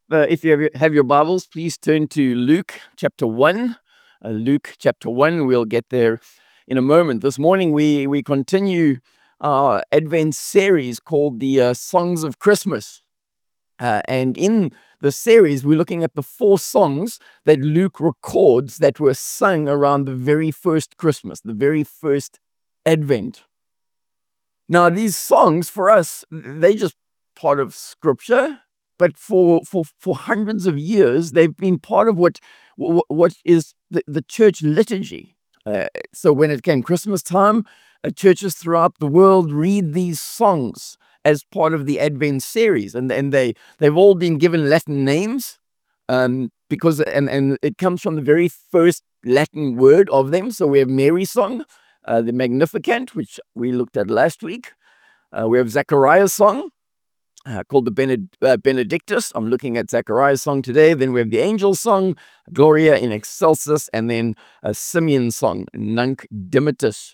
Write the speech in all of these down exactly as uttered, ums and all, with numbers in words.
Uh, if you have your, have your Bibles, please turn to Luke chapter one. Uh, Luke chapter one, we'll get there in a moment. This morning, we, we continue our Advent series called the uh, Songs of Christmas. Uh, and in the series, we're looking at the four songs that Luke records that were sung around the very first Christmas, the very first Advent. Now, these songs for us, they just part of Scripture. But for, for, for hundreds of years, they've been part of what, what is the, the church liturgy. Uh, so when it came Christmas time, uh, churches throughout the world read these songs as part of the Advent series. And, and they, they've all been given Latin names um, because and, and it comes from the very first Latin word of them. So we have Mary's song, uh, the Magnificat, which we looked at last week. Uh, we have Zechariah's song, Uh, called the Bened- uh, Benedictus. I'm looking at Zechariah's song today. Then we have the Angel's song, Gloria in Excelsis, and then a Simeon's song, Nunc Dimittis.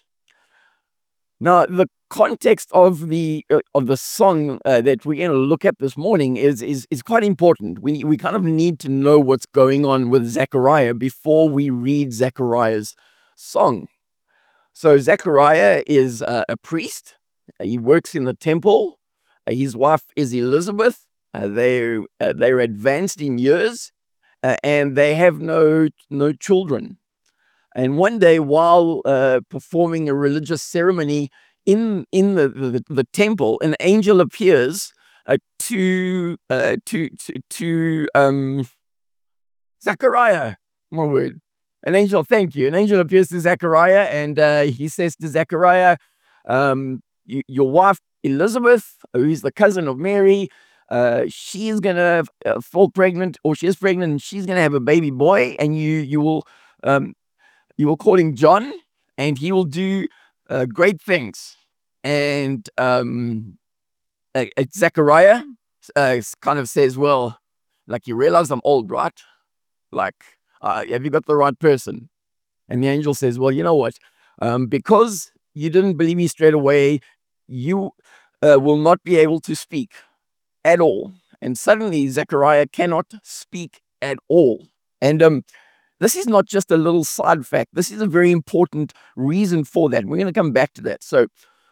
Now, the context of the uh, of the song uh, that we're going to look at this morning is is is quite important. We we kind of need to know what's going on with Zechariah before we read Zechariah's song. So Zechariah is uh, a priest. He works in the temple. Uh, his wife is Elizabeth. Uh, they uh, they're advanced in years, uh, and they have no no children. And one day, while uh, performing a religious ceremony in in the the, the temple, an angel appears uh, to uh, to to to um, Zechariah. One word. An angel. Thank you. An angel appears to Zechariah, and uh, he says to Zechariah, um, "Your wife Elizabeth, who is the cousin of Mary, uh, she's gonna uh, fall pregnant, or she is pregnant, and she's gonna have a baby boy, and you you will um, you will call him John, and he will do uh, great things." And um, uh, Zechariah uh, kind of says, "Well, like you realize I'm old, right? Like, uh, have you got the right person?" And the angel says, "Well, you know what? Um, because you didn't believe me straight away, you uh, will not be able to speak at all." And suddenly Zechariah cannot speak at all. And um, this is not just a little side fact. This is a very important reason for that. We're going to come back to that. So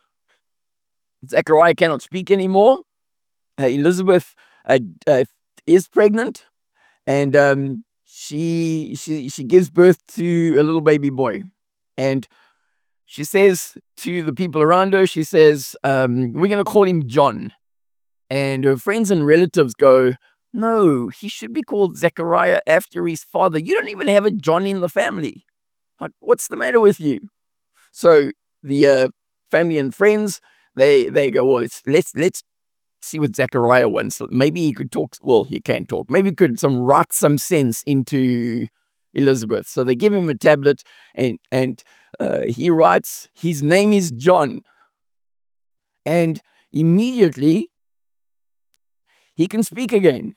Zechariah cannot speak anymore. Uh, Elizabeth uh, uh, is pregnant, and um, she she she gives birth to a little baby boy. And she says to the people around her, she says, um, "We're going to call him John." And her friends and relatives go, "No, he should be called Zechariah after his father. You don't even have a John in the family. Like, what's the matter with you?" So the uh, family and friends, they they go, "Well, let's let's, let's see what Zechariah wants. Maybe he could talk. Well, he can't talk. Maybe he could some write some sense into Elizabeth." So they give him a tablet, and and uh, he writes, "His name is John." And immediately he can speak again.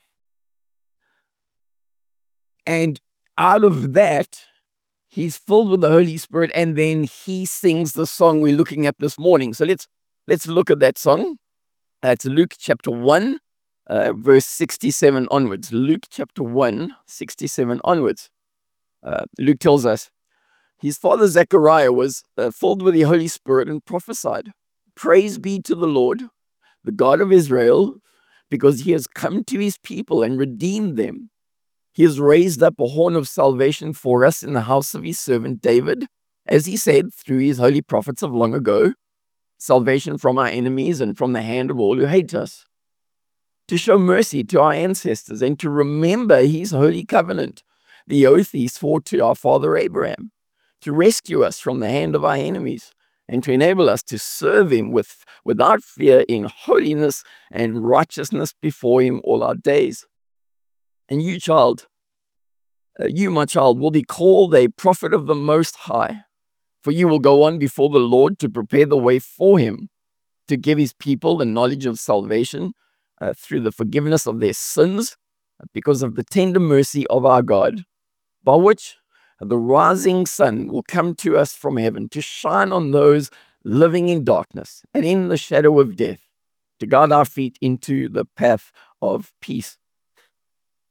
And out of that, he's filled with the Holy Spirit, and then he sings the song we're looking at this morning. So let's let's look at that song. Uh, it's Luke chapter one, uh, verse sixty-seven onwards. Luke chapter one, sixty-seven onwards. Uh, Luke tells us, his father Zechariah was uh, filled with the Holy Spirit and prophesied, "Praise be to the Lord, the God of Israel, because he has come to his people and redeemed them. He has raised up a horn of salvation for us in the house of his servant David, as he said through his holy prophets of long ago, salvation from our enemies and from the hand of all who hate us, to show mercy to our ancestors and to remember his holy covenant, the oath he swore to our father Abraham, to rescue us from the hand of our enemies and to enable us to serve him with, without fear in holiness and righteousness before him all our days. And you, child, uh, you, my child, will be called a prophet of the Most High, for you will go on before the Lord to prepare the way for him, to give his people the knowledge of salvation uh, through the forgiveness of their sins, because of the tender mercy of our God, by which the rising sun will come to us from heaven to shine on those living in darkness and in the shadow of death, to guide our feet into the path of peace."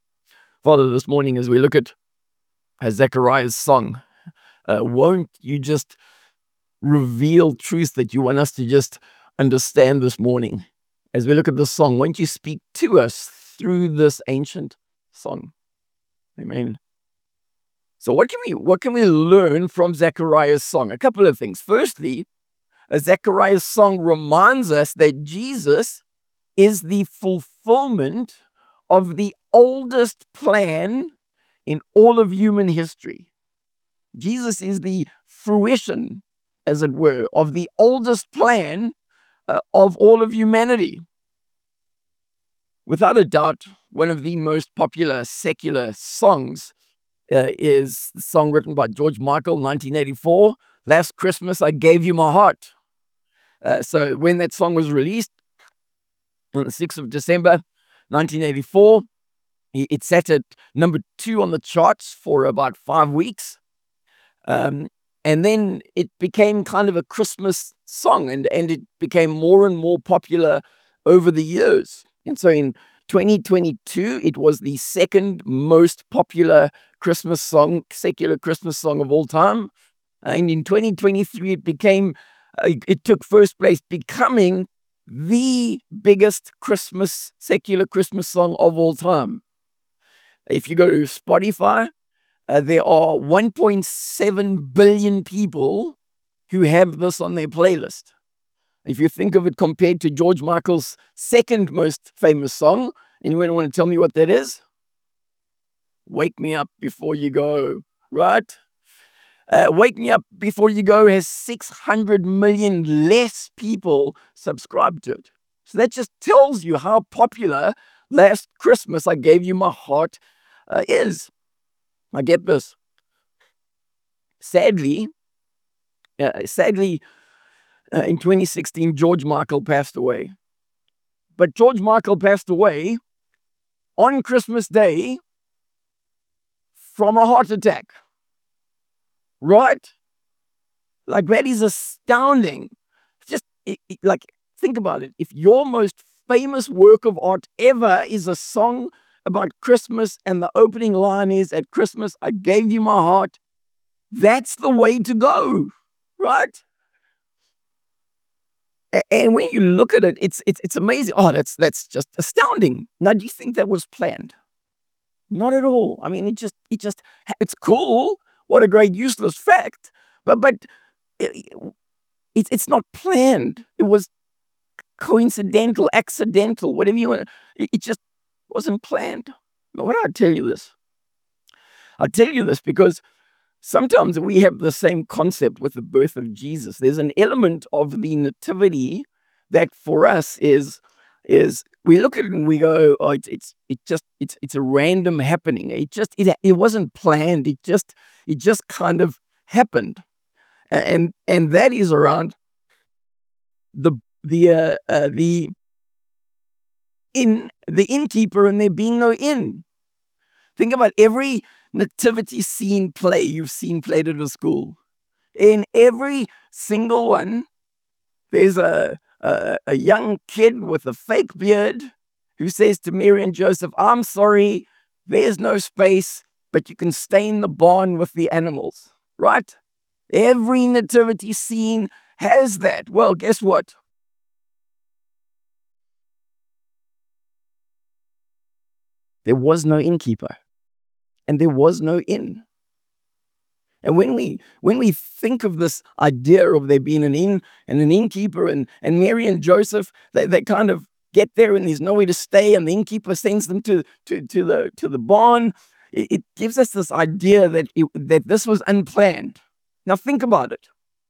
Father, this morning as we look at uh, Zechariah's song, uh, won't you just reveal truths that you want us to just understand this morning? As we look at this song, won't you speak to us through this ancient song? Amen. So what can we what can we learn from Zechariah's song? A couple of things. Firstly, Zechariah's song reminds us that Jesus is the fulfillment of the oldest plan in all of human history. Jesus is the fruition, as it were, of the oldest plan uh, of all of humanity. Without a doubt, one of the most popular secular songs uh, is the song written by George Michael, nineteen eighty-four, Last Christmas I Gave You My Heart. Uh, so when that song was released on the sixth of December, nineteen eighty-four, it sat at number two on the charts for about five weeks. Um, and then it became kind of a Christmas song, and, and it became more and more popular over the years. And so in twenty twenty-two, it was the second most popular Christmas song, secular Christmas song of all time. And in twenty twenty-three, it became, uh, it took first place, becoming the biggest Christmas, secular Christmas song of all time. If you go to Spotify, uh, there are one point seven billion people who have this on their playlist. If you think of it compared to George Michael's second most famous song, anyone want to tell me what that is? Wake Me Up Before You Go, right? Uh, Wake Me Up Before You Go has six hundred million less people subscribed to it. So that just tells you how popular Last Christmas I Gave You My Heart uh, is. I get this. Sadly, uh, sadly, uh, in twenty sixteen, George Michael passed away. But George Michael passed away on Christmas Day from a heart attack. Right? Like, that is astounding. Just it, it, like, think about it. If your most famous work of art ever is a song about Christmas, and the opening line is, "At Christmas, I gave you my heart," that's the way to go, right? And when you look at it, it's it's it's amazing. Oh, that's that's just astounding. Now, do you think that was planned? Not at all. I mean, it just it just it's cool. What a great useless fact. But but it, it, it's not planned. It was coincidental, accidental, whatever you want. It, it just wasn't planned. But why do I tell you this? I tell you this because sometimes we have the same concept with the birth of Jesus. There's an element of the nativity that for us is is we look at it and we go, oh, it's it's it just it's it's a random happening. It just it it wasn't planned. It just it just kind of happened, and and that is around the the uh, uh, the in the innkeeper and there being no inn. Think about every nativity scene play you've seen played at a school. In every single one, there's a, a, a young kid with a fake beard who says to Mary and Joseph, "I'm sorry, there's no space, but you can stay in the barn with the animals," right? Every nativity scene has that. Well, guess what? There was no innkeeper, and there was no inn. And when we when we think of this idea of there being an inn and an innkeeper and, and Mary and Joseph, they, they kind of get there and there's nowhere to stay, and the innkeeper sends them to, to, to the to the barn. It, it gives us this idea that it, that this was unplanned. Now think about it.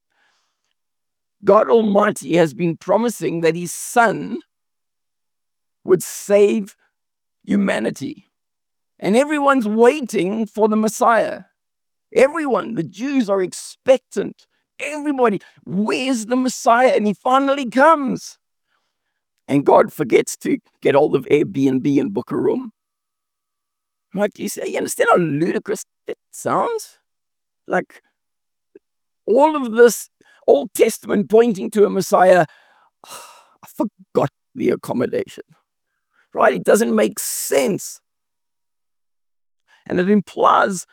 God Almighty has been promising that his son would save humanity. And everyone's waiting for the Messiah. Everyone, the Jews are expectant. Everybody, where's the Messiah? And he finally comes. And God forgets to get hold of Airbnb and book a room. Like you say, you understand how ludicrous it sounds? Like all of this Old Testament pointing to a Messiah, I forgot the accommodation. Right? It doesn't make sense. And it implies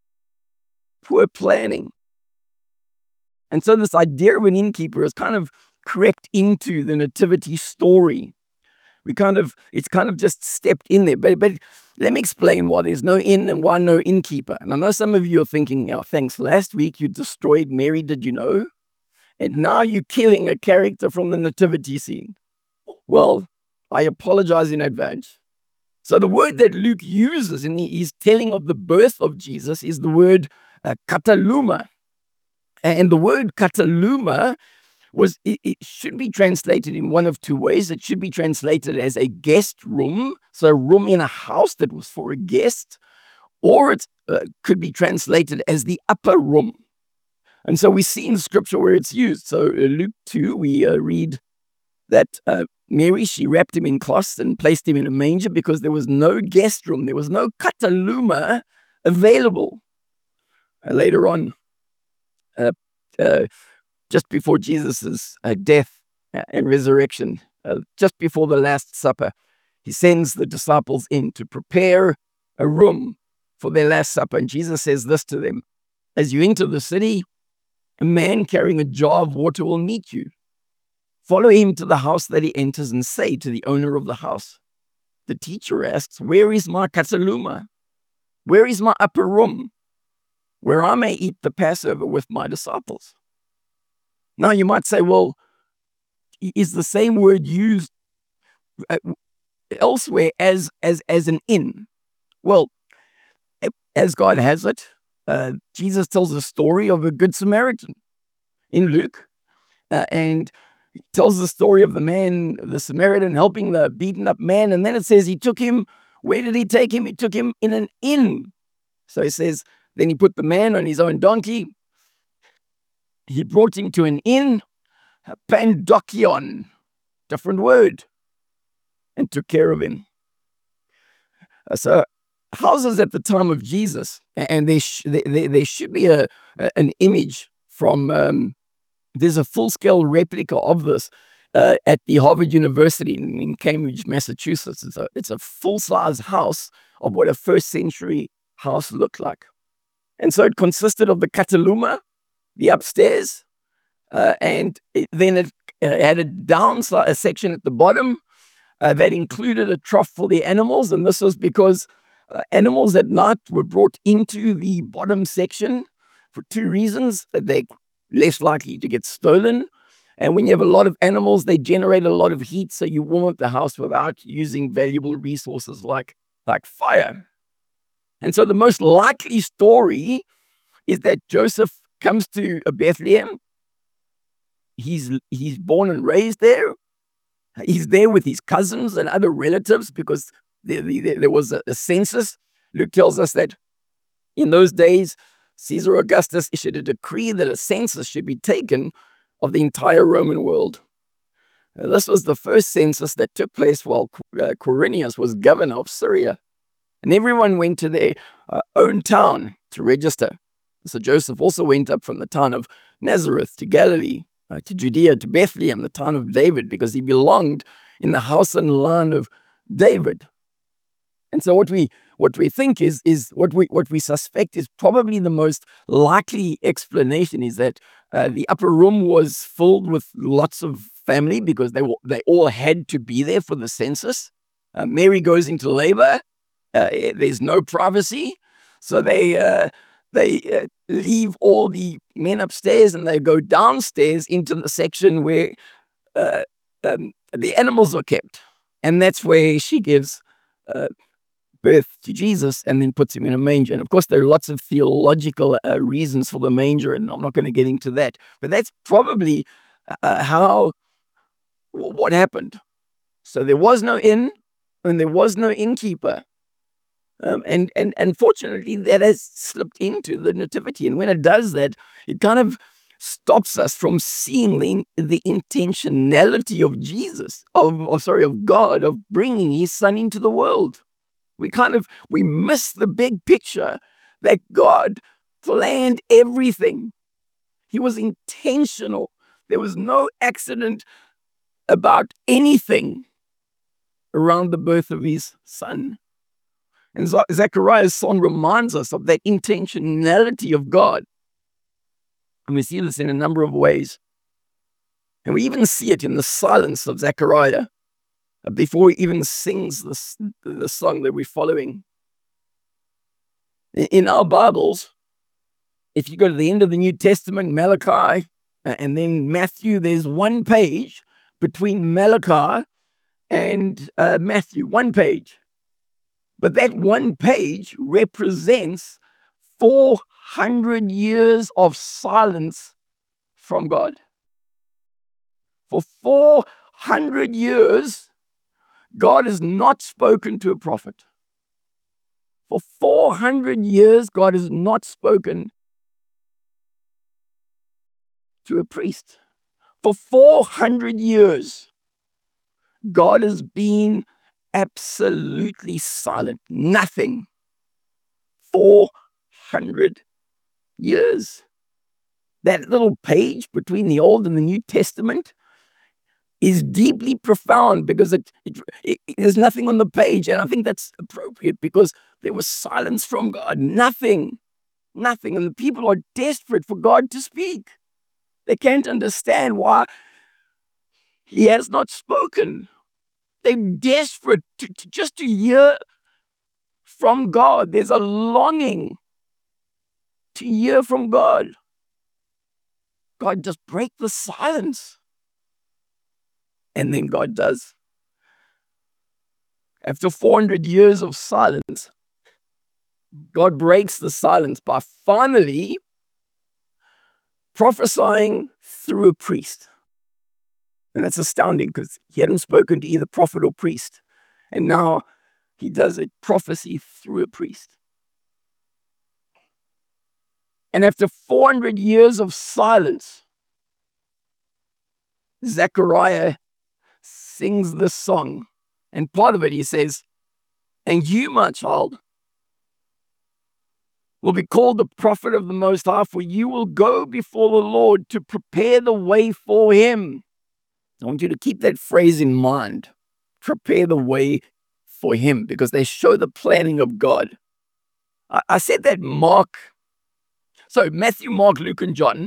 poor planning. And so this idea of an innkeeper is kind of crept into the nativity story. We kind of, it's kind of just stepped in there. But, but let me explain why there's no inn and why no innkeeper. And I know some of you are thinking, oh, thanks, last week you destroyed Mary, did you know? And now you're killing a character from the nativity scene. Well, I apologize in advance. So the word that Luke uses in his telling of the birth of Jesus is the word uh, kataluma. And the word kataluma was, it, it should be translated in one of two ways. It should be translated as a guest room, so a room in a house that was for a guest, or it uh, could be translated as the upper room. And so we see in scripture where it's used. So uh, Luke two, we uh, read that uh, Mary, she wrapped him in cloths and placed him in a manger because there was no guest room. There was no kataluma available. Uh, later on, uh, uh, just before Jesus' uh, death and resurrection, uh, just before the Last Supper, he sends the disciples in to prepare a room for their Last Supper. And Jesus says this to them: as you enter the city, a man carrying a jar of water will meet you. Follow him to the house that he enters and say to the owner of the house, the teacher asks, where is my kataluma? Where is my upper room, where I may eat the Passover with my disciples? Now you might say, well, is the same word used elsewhere as, as, as an inn? Well, as God has it, uh, Jesus tells the story of a good Samaritan in Luke, uh, and he tells the story of the man, the Samaritan, helping the beaten up man. And then it says he took him, where did he take him? He took him in an inn. So he says, then he put the man on his own donkey. He brought him to an inn, pandokion, different word, and took care of him. Uh, so houses at the time of Jesus, and there, sh- there, there should be a, a an image from, um, there's a full-scale replica of this uh, at the Harvard University in, in Cambridge, Massachusetts. It's a, it's a full-size house of what a first century house looked like. And so it consisted of the kataluma, the upstairs, uh, and it, then it uh, had a downside, a section at the bottom uh, that included a trough for the animals. And this was because uh, animals at night were brought into the bottom section for two reasons. They're less likely to get stolen. And when you have a lot of animals, they generate a lot of heat. So you warm up the house without using valuable resources like, like fire. And so the most likely story is that Joseph comes to Bethlehem. He's, he's born and raised there. He's there with his cousins and other relatives because there, there, there was a, a census. Luke tells us that in those days, Caesar Augustus issued a decree that a census should be taken of the entire Roman world. Now, this was the first census that took place while uh, Quirinius was governor of Syria. And everyone went to their uh, own town to register. So Joseph also went up from the town of Nazareth to Galilee, uh, to Judea, to Bethlehem, the town of David, because he belonged in the house and line of David. And so what we what we think is is what we what we suspect is probably the most likely explanation is that uh, the upper room was filled with lots of family because they were, they all had to be there for the census. Uh, Mary goes into labor. Uh, there's no privacy, so they uh, they uh, leave all the men upstairs and they go downstairs into the section where uh, um, the animals are kept, and that's where she gives uh, birth to Jesus and then puts him in a manger. And of course, there are lots of theological uh, reasons for the manger, and I'm not going to get into that. But that's probably uh, how what happened. So there was no inn, and there was no innkeeper. Um, and, and, and fortunately, that has slipped into the nativity. And when it does that, it kind of stops us from seeing the, the intentionality of Jesus, of, or sorry, of God, of bringing his son into the world. We kind of, we miss the big picture that God planned everything. He was intentional. There was no accident about anything around the birth of his son. And Zechariah's song reminds us of that intentionality of God. And we see this in a number of ways. And we even see it in the silence of Zechariah before he even sings this, the song that we're following. In our Bibles, if you go to the end of the New Testament, Malachi, and then Matthew, there's one page between Malachi and uh, Matthew, one page. But that one page represents four hundred years of silence from God. For four hundred years, God has not spoken to a prophet. For four hundred years, God has not spoken to a priest. For four hundred years, God has been absolutely silent. Nothing. four hundred years. That little page between the Old and the New Testament is deeply profound because it, it, it, it there's nothing on the page. And I think that's appropriate because there was silence from God. Nothing. Nothing. And the people are desperate for God to speak. They can't understand why he has not spoken. They're desperate to, to just to hear from God. There's a longing to hear from God. God just break the silence. And then God does. After four hundred years of silence, God breaks the silence by finally prophesying through a priest. And that's astounding because he hadn't spoken to either prophet or priest. And now he does a prophecy through a priest. And after four hundred years of silence, Zechariah sings this song. And part of it, he says, "And you, my child, will be called the prophet of the Most High, for you will go before the Lord to prepare the way for him." I want you to keep that phrase in mind. Prepare the way for him, because they show the planning of God. I, I said that Mark, so Matthew, Mark, Luke, and John,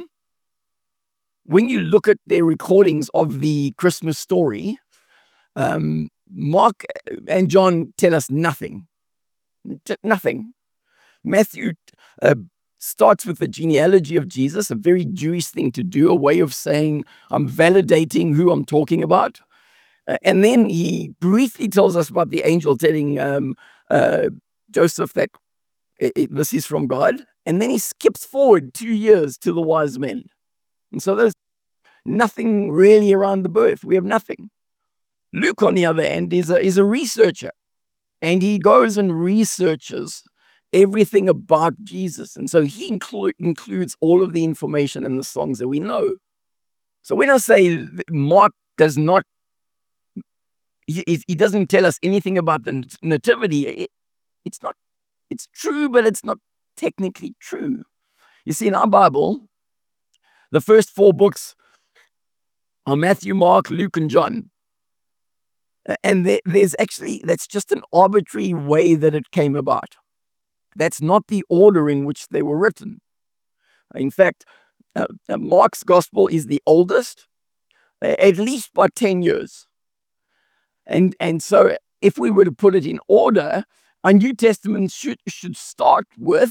when you look at their recordings of the Christmas story, um, Mark and John tell us nothing. Nothing. Matthew uh, starts with the genealogy of Jesus, a very Jewish thing to do, a way of saying, I'm validating who I'm talking about. Uh, and then he briefly tells us about the angel telling um, uh, Joseph that it, it, this is from God. And then he skips forward two years to the wise men. And so there's nothing really around the birth. We have nothing. Luke, on the other hand, is a, is a researcher. And he goes and researches everything about Jesus. And so he inclu- includes all of the information in the songs that we know. So when I say Mark does not, he, he doesn't tell us anything about the nativity, it, it's not, it's true, but it's not technically true. You see, in our Bible, the first four books are Matthew, Mark, Luke, and John. And there, there's actually, that's just an arbitrary way that it came about. That's not the order in which they were written. In fact, uh, uh, Mark's gospel is the oldest, uh, at least by ten years. And, and so if we were to put it in order, our New Testament should, should start with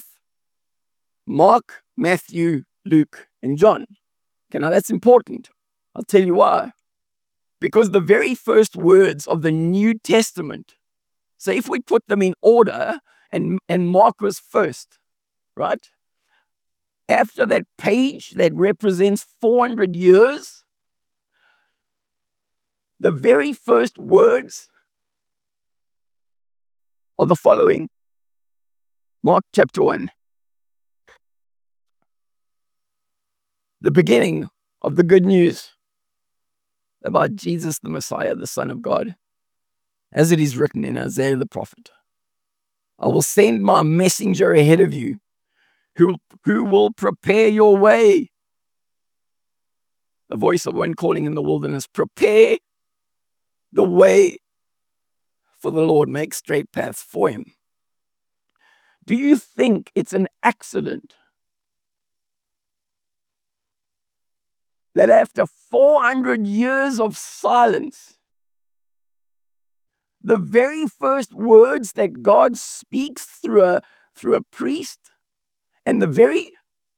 Mark, Matthew, Luke, and John. Okay, now that's important. I'll tell you why. Because the very first words of the New Testament, so if we put them in order, and, and Mark was first, right? After that page that represents four hundred years, the very first words are the following. Mark chapter one. The beginning of the good news about Jesus the Messiah, the Son of God, as it is written in Isaiah the prophet. I will send my messenger ahead of you, who, who will prepare your way. The voice of one calling in the wilderness, prepare the way for the Lord, make straight paths for him. Do you think it's an accident that after four hundred years of silence, the very first words that God speaks through a, through a priest, and the very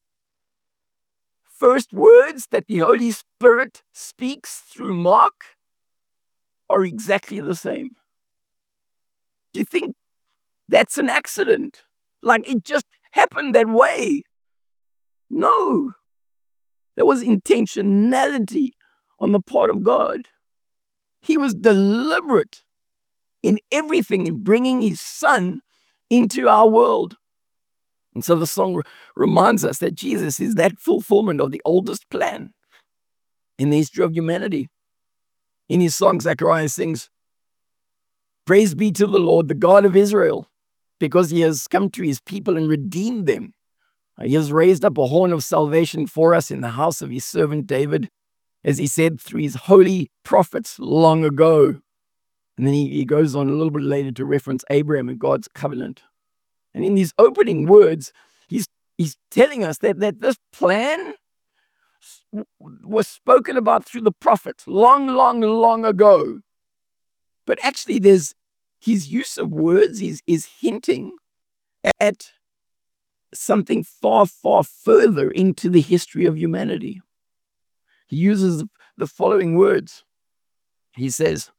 first words that the Holy Spirit speaks through Mark are exactly the same? Do you think that's an accident? Like it just happened that way? No. There was intentionality on the part of God. He was deliberate in everything, in bringing his son into our world. And so the song re- reminds us that Jesus is that fulfillment of the oldest plan in the history of humanity. In his song, Zechariah sings, "Praise be to the Lord, the God of Israel, because he has come to his people and redeemed them. He has raised up a horn of salvation for us in the house of his servant David, as he said through his holy prophets long ago." And then he, he goes on a little bit later to reference Abraham and God's covenant. And in these opening words, he's, he's telling us that, that this plan was spoken about through the prophets long, long, long ago. But actually, there's his use of words is, is hinting at something far, far further into the history of humanity. He uses the following words. He says,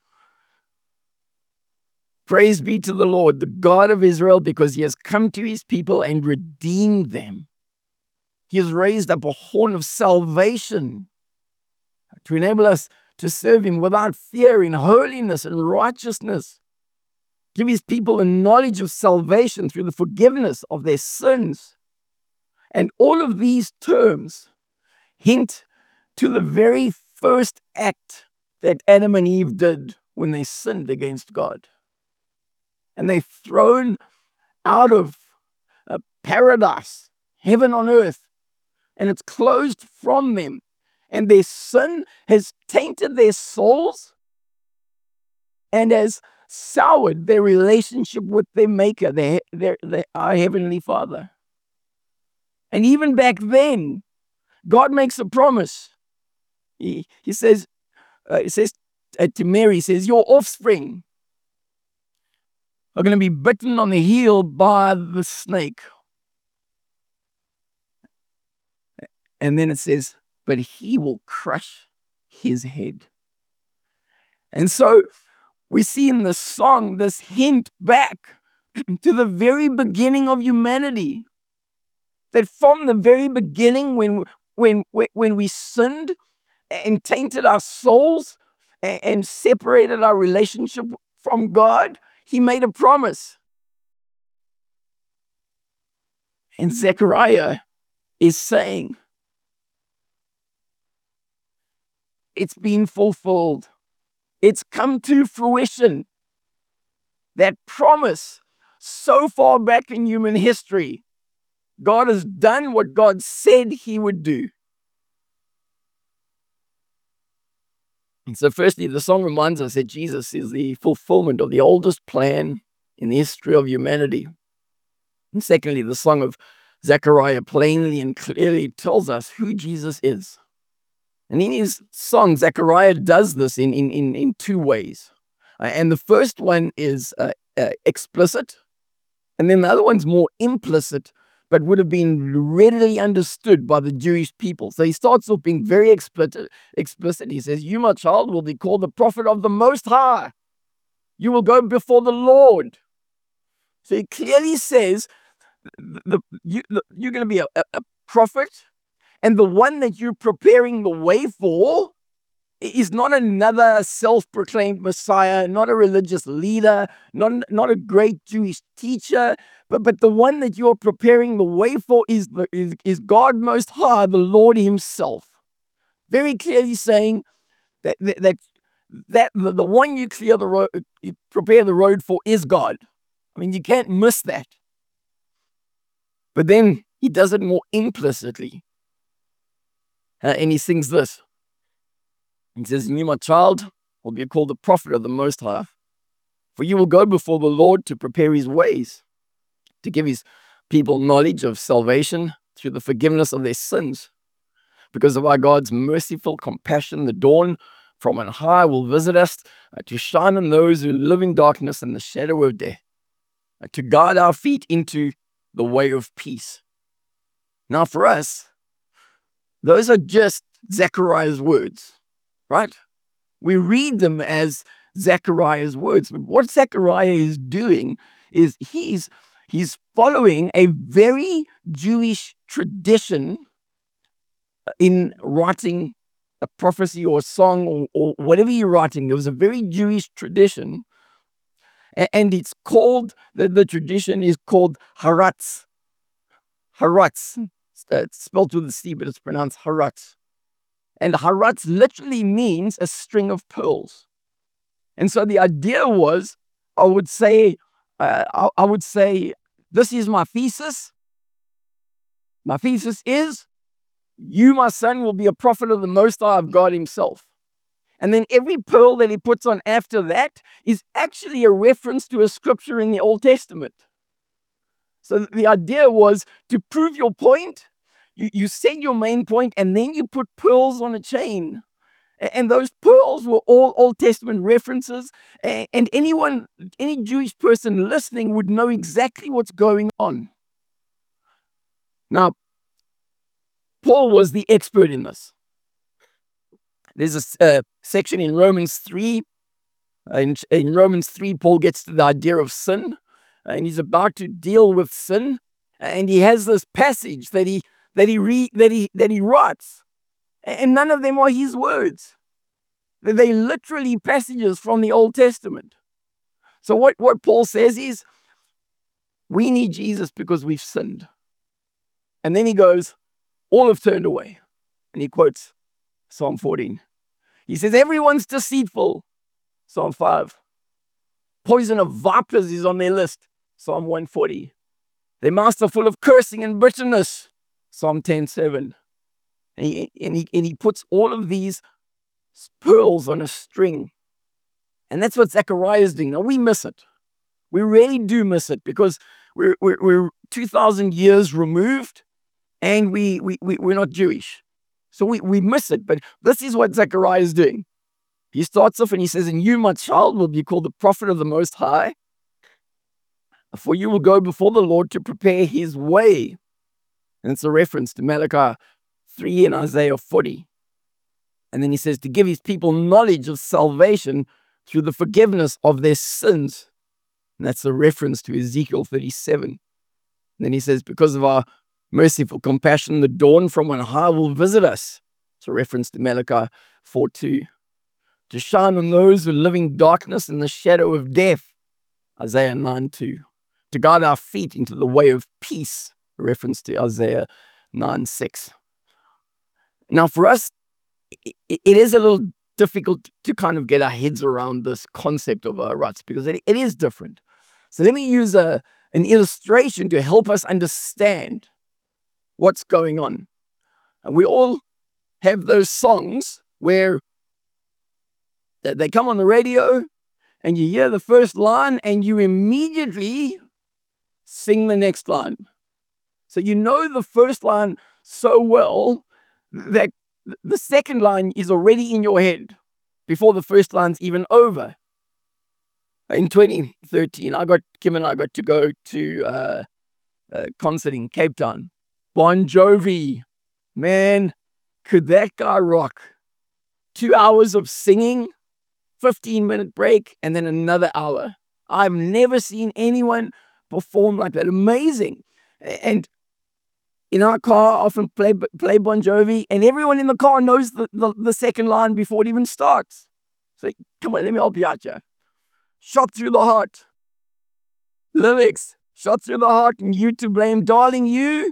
"Praise be to the Lord, the God of Israel, because he has come to his people and redeemed them. He has raised up a horn of salvation to enable us to serve him without fear in holiness and righteousness. Give his people a knowledge of salvation through the forgiveness of their sins." And all of these terms hint to the very first act that Adam and Eve did when they sinned against God. And they're thrown out of a paradise, heaven on earth, and it's closed from them. And their sin has tainted their souls and has soured their relationship with their Maker, their, their, their, our Heavenly Father. And even back then, God makes a promise. He, he says, uh, he says uh, to Mary, he says, "Your offspring are going to be bitten on the heel by the snake." And then it says, "But he will crush his head." And so we see in the song this hint back to the very beginning of humanity. That from the very beginning, when, when, when we sinned and tainted our souls and, and separated our relationship from God, he made a promise. And Zechariah is saying, it's been fulfilled. It's come to fruition. That promise so far back in human history, God has done what God said he would do. And so firstly, the song reminds us that Jesus is the fulfillment of the oldest plan in the history of humanity. And secondly, the song of Zechariah plainly and clearly tells us who Jesus is. And in his song, Zechariah does this in, in, in, in two ways. Uh, and the first one is uh, uh, explicit, and then the other one's more implicit, but would have been readily understood by the Jewish people. So he starts off being very explicit. explicit. He says, "You, my child, will be called the prophet of the Most High. You will go before the Lord." So he clearly says, the, the, you, the, you're going to be a, a, a prophet, and the one that you're preparing the way for is not another self-proclaimed Messiah, not a religious leader, not, not a great Jewish teacher, but, but the one that you're preparing the way for is, the, is, is God Most High, the Lord himself. Very clearly saying that, that, that, that the, the one you clear the road, you prepare the road for is God. I mean, you can't miss that. But then he does it more implicitly. Uh, and he sings this. He says, "You, my child, will be called the prophet of the Most High, for you will go before the Lord to prepare his ways, to give his people knowledge of salvation through the forgiveness of their sins. Because of our God's merciful compassion, the dawn from on high will visit us uh, to shine on those who live in darkness and the shadow of death, uh, to guide our feet into the way of peace. Now for us, those are just Zechariah's words, right? We read them as Zechariah's words. But what Zechariah is doing is he's, he's following a very Jewish tradition in writing a prophecy or a song or, or whatever you're writing. There was a very Jewish tradition, and it's called, the, the tradition is called Haratz. Haratz. It's spelled with a C, but it's pronounced Haratz. And Haratz literally means a string of pearls. And so the idea was, I would say, uh, I, I would say, this is my thesis. My thesis is, you, my son, will be a prophet of the Most High of God himself. And then every pearl that he puts on after that is actually a reference to a scripture in the Old Testament. So the idea was to prove your point, you, you set your main point, and then you put pearls on a chain. And those pearls were all Old Testament references. And anyone, any Jewish person listening would know exactly what's going on. Now, Paul was the expert in this. There's a uh, section in Romans three. In, in Romans three, Paul gets to the idea of sin, and he's about to deal with sin. And he has this passage that he that he re, that he that he writes, and none of them are his words. They're literally passages from the Old Testament. So what, what Paul says is, we need Jesus because we've sinned. And then he goes, all have turned away. And he quotes Psalm fourteen. He says, everyone's deceitful. Psalm five. Poison of vipers is on their list. Psalm one forty. Their mouths are full of cursing and bitterness. Psalm ten seven. And he, and he, and he puts all of these pearls on a string. And that's what Zechariah is doing. Now, we miss it. We really do miss it because we're, we're, we're two thousand years removed, and we, we, we, we're not Jewish. So we, we miss it. But this is what Zechariah is doing. He starts off and he says, and you, my child, will be called the prophet of the Most High, for you will go before the Lord to prepare his way. And it's a reference to Malachi three and Isaiah forty. And then he says, to give his people knowledge of salvation through the forgiveness of their sins. And that's a reference to Ezekiel thirty-seven. And then he says, because of our merciful compassion, the dawn from on high will visit us. It's a reference to Malachi four two. To shine on those who live in darkness and the shadow of death. Isaiah nine two. To guide our feet into the way of peace. A reference to Isaiah nine six. Now for us, it is a little difficult to kind of get our heads around this concept of uh, ruts because it, it is different. So let me use a, an illustration to help us understand what's going on. And we all have those songs where they come on the radio and you hear the first line and you immediately sing the next line. So you know the first line so well that the second line is already in your head before the first line's even over. In twenty thirteen, I got Kim and I got to go to uh, a concert in Cape Town. Bon Jovi, man, could that guy rock? Two hours of singing, fifteen minute break, and then another hour. I've never seen anyone perform like that. Amazing. And in our car, I often play, play Bon Jovi, and everyone in the car knows the, the, the second line before it even starts. So, come on, let me help you out here. Shot through the heart. Lyrics. Shot through the heart, and you to blame. Darling, you.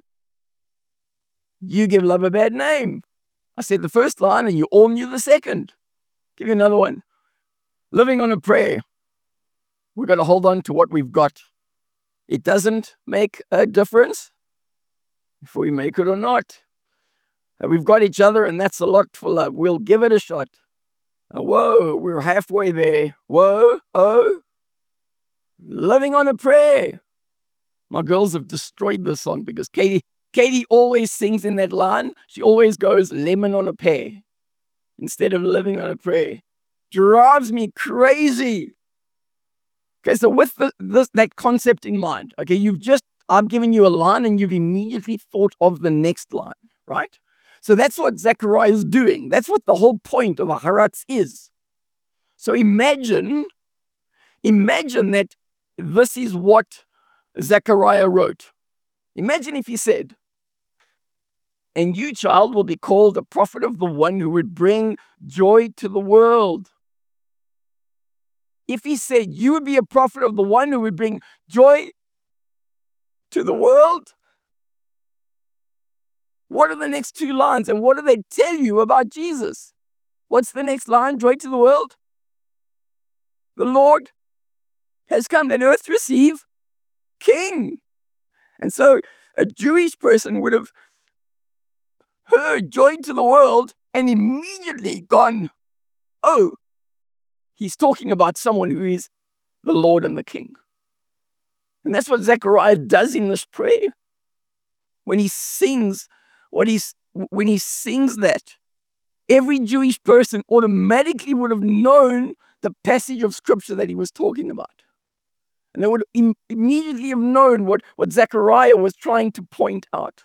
You give love a bad name. I said the first line, and you all knew the second. Give you another one. Living on a prayer. We've got to hold on to what we've got. It doesn't make a difference if we make it or not. And we've got each other, and that's a lot for love. We'll give it a shot. Uh, whoa, we're halfway there. Whoa, oh. Living on a prayer. My girls have destroyed this song because Katie, Katie always sings in that line. She always goes lemon on a pear instead of living on a prayer. Drives me crazy. Okay, so with the, this that concept in mind, okay, you've just, I'm giving you a line and you've immediately thought of the next line, right? So that's what Zechariah is doing. That's what the whole point of Aharatz is. So imagine, imagine that this is what Zechariah wrote. Imagine if he said, and you, child, will be called a prophet of the one who would bring joy to the world. If he said you would be a prophet of the one who would bring joy to the world, what are the next two lines? And what do they tell you about Jesus? What's the next line? Joy to the world. The Lord has come and earth receive King. And so a Jewish person would have heard joy to the world and immediately gone, oh, he's talking about someone who is the Lord and the King. And that's what Zechariah does in this prayer. When he sings, what he's, when he sings that, every Jewish person automatically would have known the passage of scripture that he was talking about. And they would im- immediately have known what, what Zechariah was trying to point out.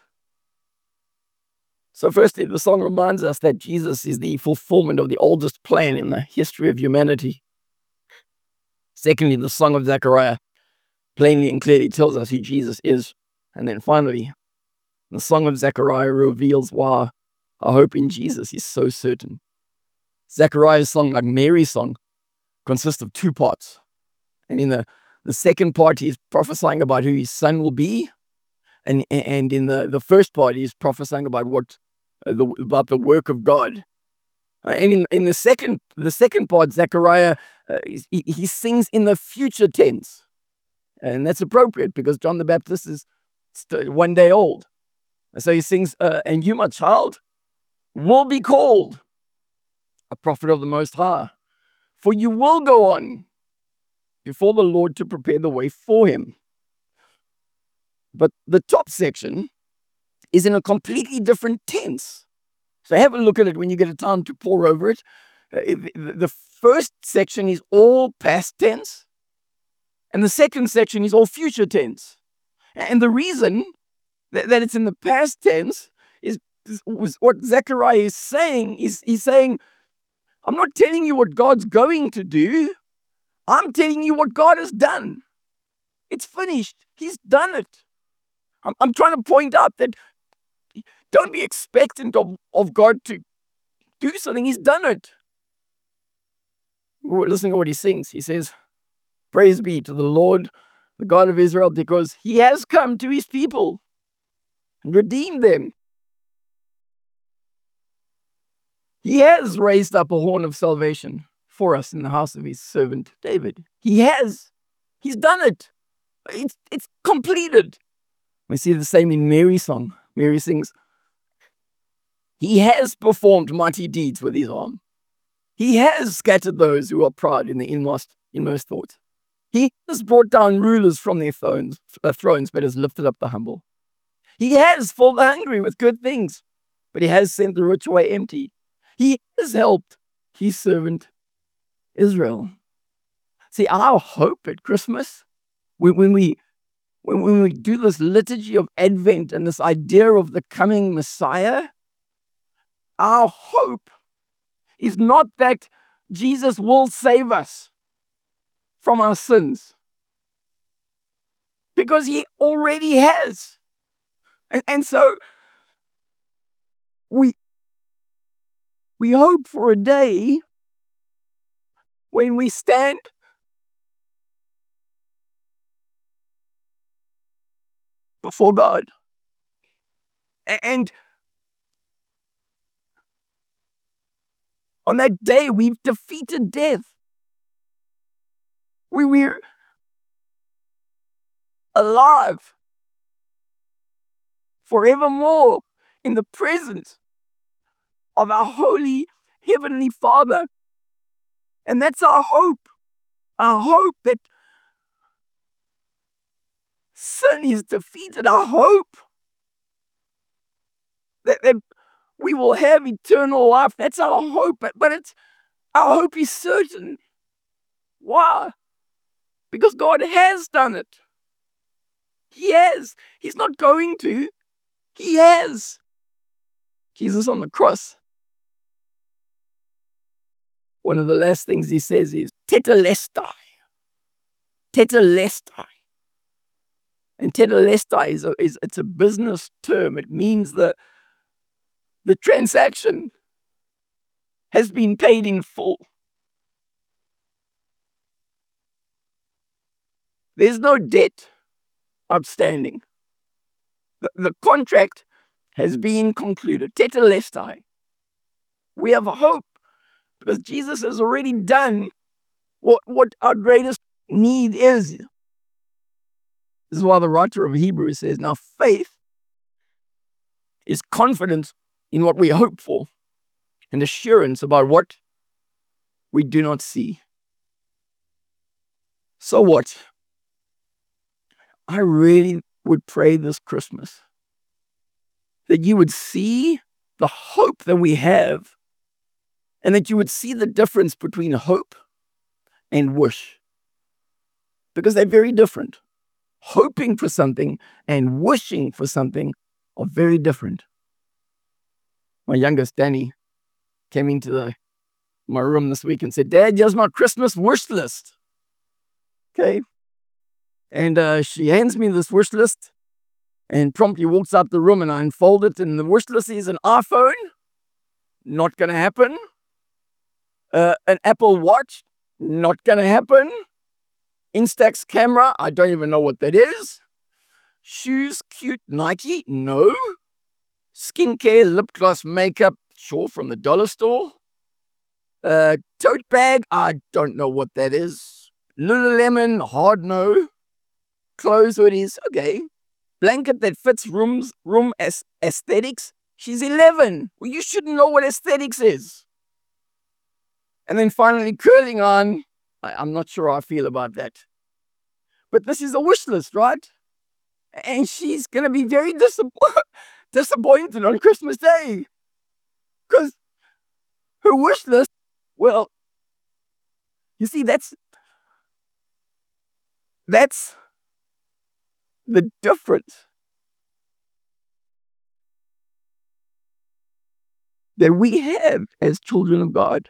So firstly, the song reminds us that Jesus is the fulfillment of the oldest plan in the history of humanity. Secondly, the song of Zechariah plainly and clearly tells us who Jesus is. And then finally, the song of Zechariah reveals why our hope in Jesus is so certain. Zechariah's song, like Mary's song, consists of two parts. And in the, the second part, he's prophesying about who his son will be. And, and in the, the first part, he's prophesying about what uh, the, about the work of God. Uh, and in, in the second the second part, Zechariah, uh, he, he sings in the future tense. And that's appropriate because John the Baptist is one day old. And so he sings, uh, and you, my child, will be called a prophet of the Most High, for you will go on before the Lord to prepare the way for him. But the top section is in a completely different tense. So have a look at it when you get a time to pore over it. Uh, the first section is all past tense, and the second section is all future tense. And the reason that, that it's in the past tense is, is what Zechariah is saying. Is he's saying, I'm not telling you what God's going to do. I'm telling you what God has done. It's finished. He's done it. I'm, I'm trying to point out that don't be expectant of, of God to do something. He's done it. Listen to what he sings. He says, praise be to the Lord, the God of Israel, because he has come to his people and redeemed them. He has raised up a horn of salvation for us in the house of his servant David. He has. He's done it. It's, it's completed. We see the same in Mary's song. Mary sings, he has performed mighty deeds with his arm. He has scattered those who are proud in the inmost, inmost thoughts. He has brought down rulers from their thrones, uh, thrones, but has lifted up the humble. He has filled the hungry with good things, but he has sent the rich away empty. He has helped his servant Israel. See, our hope at Christmas, when, when we when, when we do this liturgy of Advent and this idea of the coming Messiah, our hope is not that Jesus will save us from our sins, because he already has. And, and so we, we hope for a day when we stand before God. And on that day, we've defeated death. We were alive forevermore in the presence of our holy Heavenly Father. And that's our hope. Our hope that sin Satan is defeated. Our hope that, that we will have eternal life. That's our hope. But, but it's our hope is certain. Why? Because God has done it. He has. He's not going to. He has. Jesus on the cross. One of the last things he says is tetelestai. Tetelestai. And tetelestai is, a, is it's a business term. It means that the transaction has been paid in full. There's no debt outstanding. The, the contract has been concluded. Tetelestai. We have a hope because Jesus has already done what, what our greatest need is. This is why the writer of Hebrews says, now faith is confidence in what we hope for and assurance about what we do not see. So what? I really would pray this Christmas that you would see the hope that we have and that you would see the difference between hope and wish. Because they're very different. Hoping for something and wishing for something are very different. My youngest, Danny, came into the, my room this week and said, Dad, here's my Christmas wish list. Okay. And uh, she hands me this wish list and promptly walks out the room and I unfold it. And the wish list is an iPhone. Not going to happen. Uh, an Apple Watch. Not going to happen. Instax camera. I don't even know what that is. Shoes, cute Nike. No. Skincare, lip gloss, makeup. Sure, from the dollar store. Uh, tote bag. I don't know what that is. Lululemon. Hard no. Clothes hoodies. Okay. Blanket that fits rooms, room as aesthetics. She's eleven. Well, you shouldn't know what aesthetics is. And then finally, curling on. I, I'm not sure how I feel about that. But this is a wish list, right? And she's going to be very disappointed, disappointed on Christmas Day. Because her wish list, well, you see, that's, that's the difference that we have as children of God.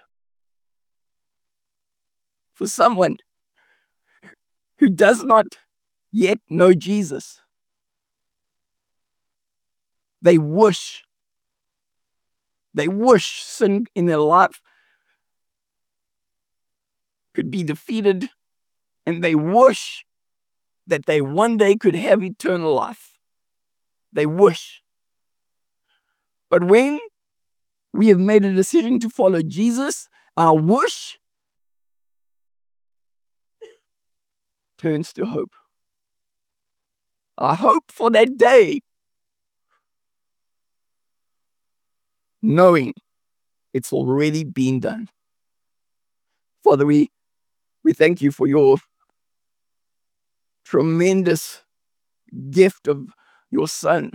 For someone who does not yet know Jesus, they wish, they wish sin in their life could be defeated, and they wish that they one day could have eternal life. They wish. But when we have made a decision to follow Jesus, our wish turns to hope. Our hope for that day, knowing it's already been done. Father, we, we thank you for your tremendous gift of your Son.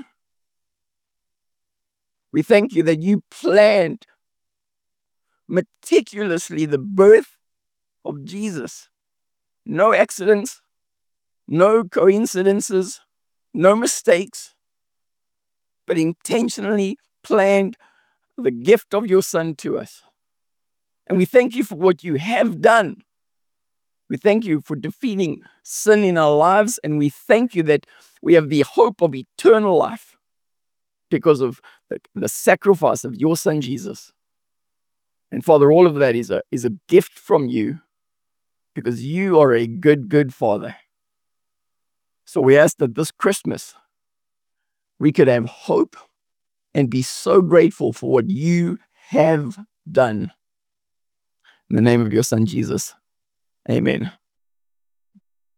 We thank you that you planned meticulously the birth of Jesus. No accidents, no coincidences, no mistakes, but intentionally planned the gift of your Son to us. And we thank you for what you have done. We thank you for defeating sin in our lives, and we thank you that we have the hope of eternal life because of the, the sacrifice of your Son, Jesus. And Father, all of that is a, is a gift from you because you are a good, good Father. So we ask that this Christmas we could have hope and be so grateful for what you have done. In the name of your Son, Jesus. Amen.